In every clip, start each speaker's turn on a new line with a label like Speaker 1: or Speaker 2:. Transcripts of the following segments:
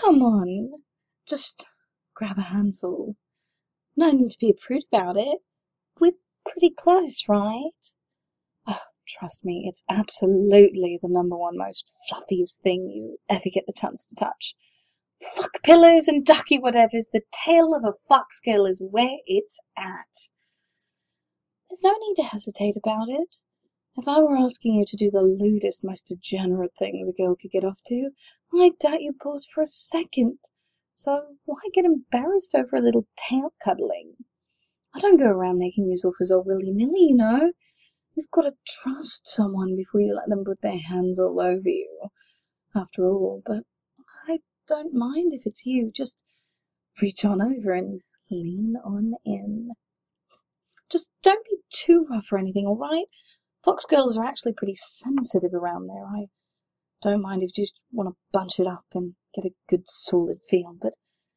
Speaker 1: Come on, just grab a handful. No need to be a prude about it. We're pretty close, right? Oh, trust me, it's absolutely the number one most fluffiest thing you ever get the chance to touch. Fuck pillows and ducky whatevers, the tail of a fox girl is where it's at. There's no need to hesitate about it. If I were asking you to do the lewdest, most degenerate things a girl could get off to, I doubt you'd pause for a second. So why get embarrassed over a little tail cuddling? I don't go around making these offers all willy-nilly, you know. You've got to trust someone before you let them put their hands all over you. After all, but I don't mind if it's you. Just reach on over and lean on in. Just don't be too rough or anything, all right? Fox girls are actually pretty sensitive around there. I don't mind if you just want to bunch it up and get a good solid feel, but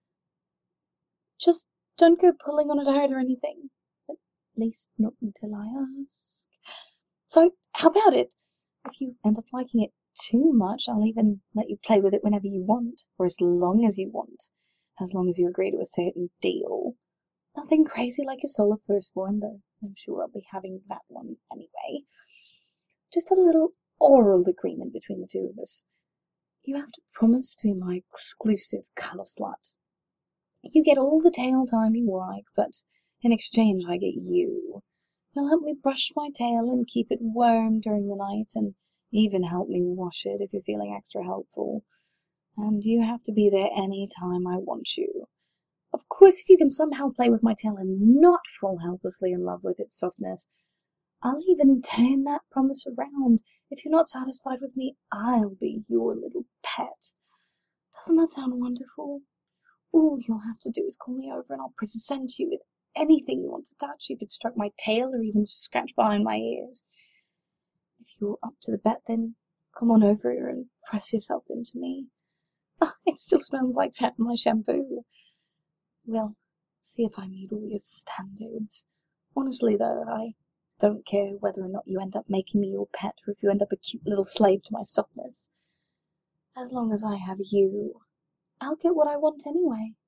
Speaker 1: just don't go pulling on it hard or anything. At least not until I ask. So, how about it? If you end up liking it too much, I'll even let you play with it whenever you want, or as long as you want, as long as you agree to a certain deal. Nothing crazy like a solo firstborn, though I'm sure I'll be having that one anyway. Just a little oral agreement between the two of us. You have to promise to be my exclusive cuddle slut. You get all the tail time you like, but in exchange I get you. You'll help me brush my tail and keep it warm during the night, and even help me wash it if you're feeling extra helpful. And you have to be there any time I want you. Of course, if you can somehow play with my tail and not fall helplessly in love with its softness, I'll even turn that promise around. If you're not satisfied with me, I'll be your little pet. Doesn't that sound wonderful? All you'll have to do is call me over and I'll present you with anything you want to touch. You could stroke my tail or even scratch behind my ears. If you're up to the bet, then come on over here and press yourself into me. Oh, it still smells like my shampoo. We'll see if I meet all your standards. Honestly, though, I don't care whether or not you end up making me your pet or if you end up a cute little slave to my softness. As long as I have you, I'll get what I want anyway.